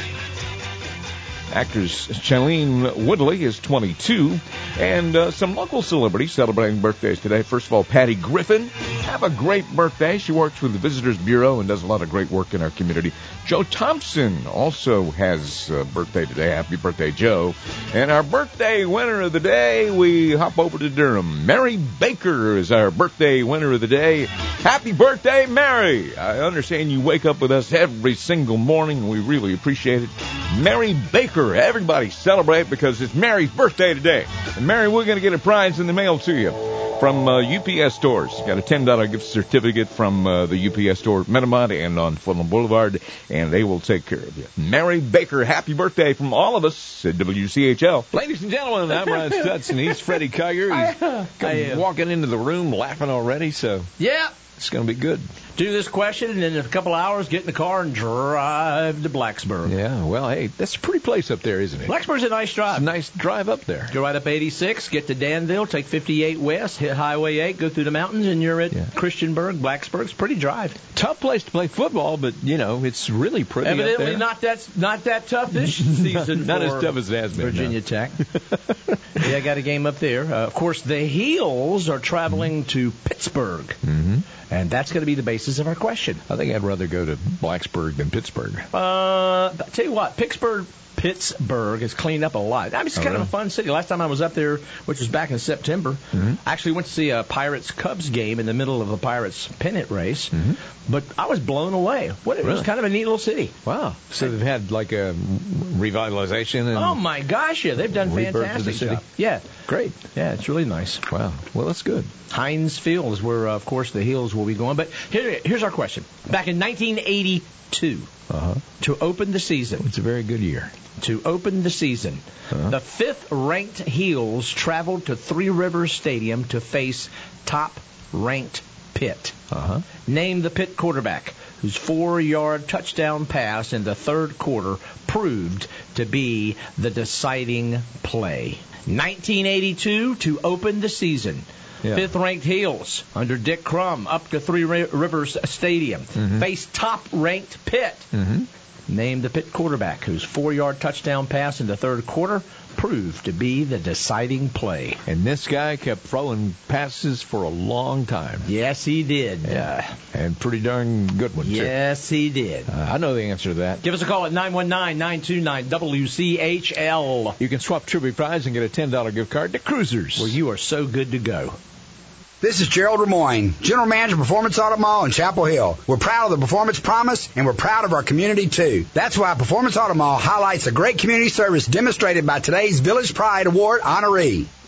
Actress Shailene Woodley is 22. And some local celebrities celebrating birthdays today. First of all, Patty Griffin. Have a great birthday. She works with the Visitors Bureau and does a lot of great work in our community. Joe Thompson also has a birthday today. Happy birthday, Joe. And our birthday winner of the day, we hop over to Durham. Mary Baker is our birthday winner of the day. Happy birthday, Mary. I understand you wake up with us every single morning, and we really appreciate it. Mary Baker. Everybody celebrate because it's Mary's birthday today. And Mary, we're going to get a prize in the mail to you from UPS stores. Got a $10 gift certificate from the UPS store at Metamont and on Fulham Boulevard, and they will take care of you. Mary Baker, happy birthday from all of us at WCHL. Ladies and gentlemen, I'm Ryan Stutson. He's Freddie Cugger. He's walking into the room laughing already, so yeah, it's going to be good. Do this question, and then in a couple hours, get in the car and drive to Blacksburg. Yeah, well, hey, that's a pretty place up there, isn't it? Blacksburg's a nice drive. It's a nice drive up there. Go right up 86, get to Danville, take 58 west, hit Highway 8, go through the mountains, and you're at Christiansburg. Blacksburg's a pretty drive. Tough place to play football, but, you know, it's really pretty Evidently up there. not that tough this season. Not as tough as it has been. Virginia Tech. Yeah, I got a game up there. Of course, the Heels are traveling to Pittsburgh. Mm-hmm. And that's going to be the basis of our question. I think I'd rather go to Blacksburg than Pittsburgh. Tell you what, Pittsburgh has cleaned up a lot. I mean, it's kind of a fun city. Last time I was up there, which was back in September, I actually went to see a Pirates-Cubs game in the middle of a Pirates pennant race. But I was blown away. It was kind of a neat little city. Wow. So they've had like a revitalization. And oh, my gosh, yeah. They've done fantastic stuff. Yeah. Great. Yeah, it's really nice. Wow. Well, that's good. Heinz Field is where, of course, the Heels will be going. But here's our question. Back in 1982, to open the season. It's a very good year. To open the season, the fifth-ranked Heels traveled to Three Rivers Stadium to face top-ranked Pitt. Name the Pitt quarterback whose 4-yard touchdown pass in the third quarter proved to be the deciding play. 1982 to open the season. Fifth-ranked Heels under Dick Crum up to Three Rivers Stadium. Faced top-ranked Pitt. Name the Pitt quarterback whose 4-yard touchdown pass in the third quarter proved to be the deciding play. And this guy kept throwing passes for a long time. Yes, he did. Yeah, and pretty darn good ones, too. Yes, he did. I know the answer to that. Give us a call at 919-929-WCHL. You can swap Trivia Prize and get a $10 gift card to Cruisers. Well, you are so good to go. This is Gerald Remoyne, General Manager of Performance Auto Mall in Chapel Hill. We're proud of the Performance Promise, and we're proud of our community, too. That's why Performance Auto Mall highlights the great community service demonstrated by today's Village Pride Award honoree.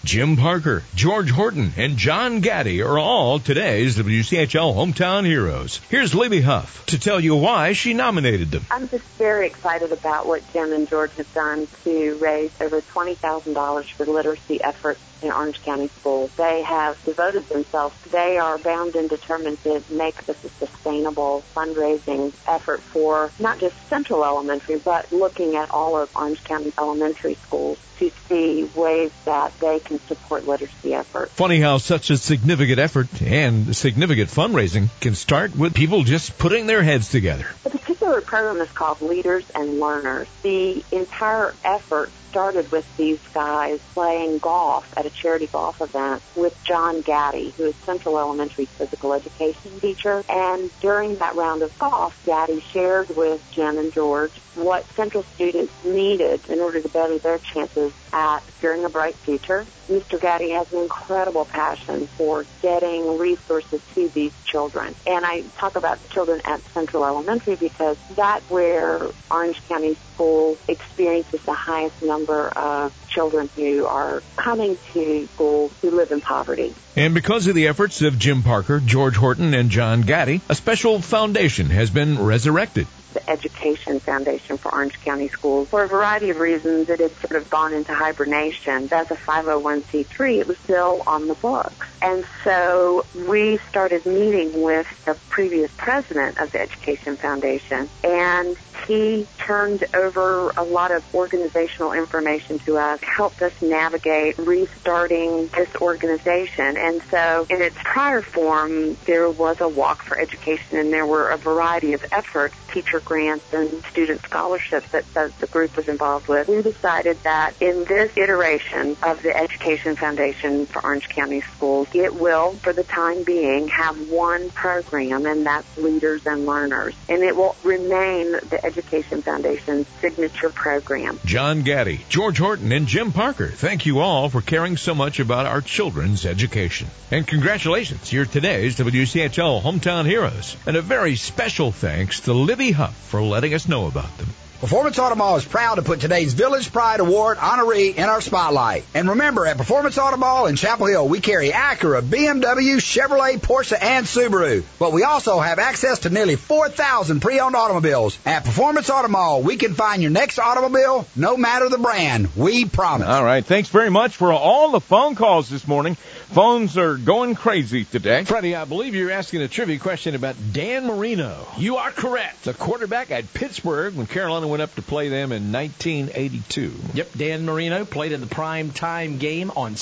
Jim Parker, George Horton, and John Gaddy are all today's WCHL Hometown Heroes. Here's Libby Huff to tell you why she nominated them. I'm just very excited about what Jim and George have done to raise over $20,000 for literacy efforts in Orange County schools. They have devoted themselves. They are bound and determined to make this a sustainable fundraising effort for not just Central Elementary, but looking at all of Orange County elementary schools to see ways that they can support literacy efforts. Funny how such a significant effort and significant fundraising can start with people just putting their heads together. The particular program is called Leaders and Learners. The entire effort started with these guys playing golf at a charity golf event with John Gaddy, who is Central Elementary physical education teacher. And during that round of golf, Gaddy shared with Jim and George what Central students needed in order to better their chances at securing a bright future. Mr. Gaddy has an incredible passion for getting resources to these children. And I talk about children at Central Elementary because that's where Orange County Schools experiences the highest number of children who are coming to school who live in poverty. And because of the efforts of Jim Parker, George Horton, and John Gaddy, a special foundation has been resurrected. The Education Foundation for Orange County Schools. For a variety of reasons, it had sort of gone into hibernation. As a 501c3, it was still on the books. And so we started meeting with the previous president of the Education Foundation, and he turned over a lot of organizational information to us, helped us navigate restarting this organization. And so in its prior form, there was a Walk for Education, and there were a variety of efforts, teacher grants and student scholarships that the group was involved with. We decided that in this iteration of the Education Foundation for Orange County Schools, it will, for the time being, have one program, and that's Leaders and Learners. And it will remain the Education Foundation's signature program. John Gaddy, George Horton, and Jim Parker, thank you all for caring so much about our children's education. And congratulations, you're today's WCHL Hometown Heroes. And a very special thanks to Libby Huff for letting us know about them. Performance Auto Mall is proud to put today's Village Pride Award honoree in our spotlight. And remember, at Performance Auto Mall in Chapel Hill, we carry Acura, BMW, Chevrolet, Porsche, and Subaru. But we also have access to nearly 4,000 pre-owned automobiles. At Performance Auto Mall, we can find your next automobile, no matter the brand. We promise. All right. Thanks very much for all the phone calls this morning. Phones are going crazy today. Freddie, I believe you're asking a trivia question about Dan Marino. You are correct. The quarterback at Pittsburgh when Carolina went up to play them in 1982. Yep, Dan Marino played in the prime time game on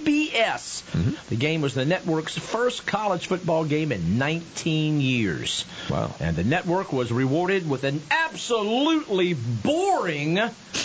CBS. Mm-hmm. The game was the network's first college football game in 19 years. Wow. And the network was rewarded with an absolutely boring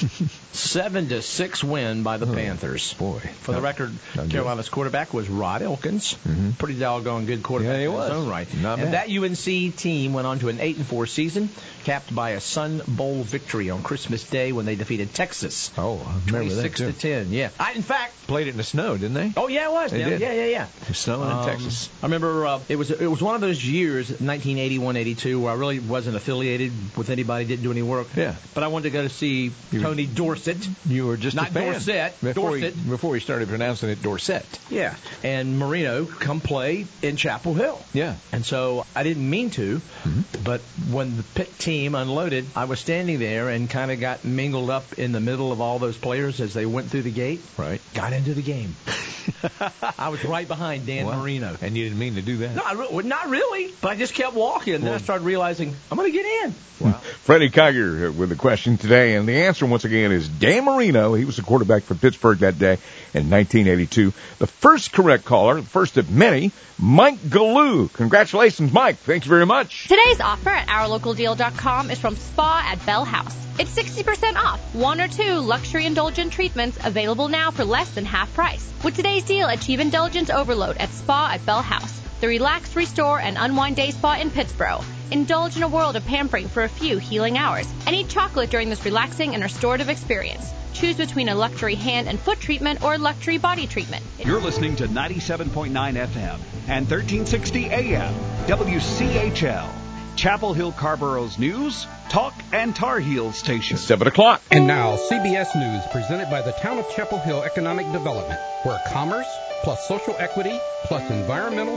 7-6 win by the Panthers. Boy. For the record, Carolina's quarterback was Rod Elkins. Mm-hmm. Pretty doggone good quarterback in his own right. Not and bad. that UNC team went on to an 8-4 season, capped by a Sun Bowl victory on Christmas Day when they defeated Texas. Oh, I remember that too. 26-10. Yeah. In fact, played it in the snow, didn't they? Oh yeah, it was. They did. Yeah. Snowing in Texas. I remember it was one of those years, 1981-82, where I really wasn't affiliated with anybody, didn't do any work. Yeah. But I wanted to go to see Tony Dorsett. You were just not a fan. Dorset. Dorset. Before he started pronouncing it Dorset. Yeah. And Marino come play in Chapel Hill. Yeah. And so I didn't mean to, but when the Pitt team unloaded, I was standing there and kind of got mingled up in the middle of all those players as they went through the gate. Right. Got into the game. I was right behind Dan Marino. And you didn't mean to do that? No, not really. But I just kept walking, and then I started realizing, I'm going to get in. Wow. Freddie Kiger with the question today, and the answer once again is Dan Marino. He was the quarterback for Pittsburgh that day in 1982. The first correct caller, the first of many, Mike Galoo. Congratulations, Mike. Thank you very much. Today's offer at OurLocalDeal.com is from Spa at Bell House. It's 60% off. 1 or 2 luxury indulgent treatments available now for less than half price. With today's deal, achieve indulgence overload at Spa at Bell House, the relax, restore, and unwind day spa in Pittsburgh. Indulge in a world of pampering for a few healing hours, and eat chocolate during this relaxing and restorative experience. Choose between a luxury hand and foot treatment or a luxury body treatment. You're listening to 97.9 FM and 1360 AM, WCHL. Chapel Hill Carborough's news, talk, and Tar Heels station. 7 o'clock. And now, CBS News, presented by the Town of Chapel Hill Economic Development, where commerce plus social equity plus environmental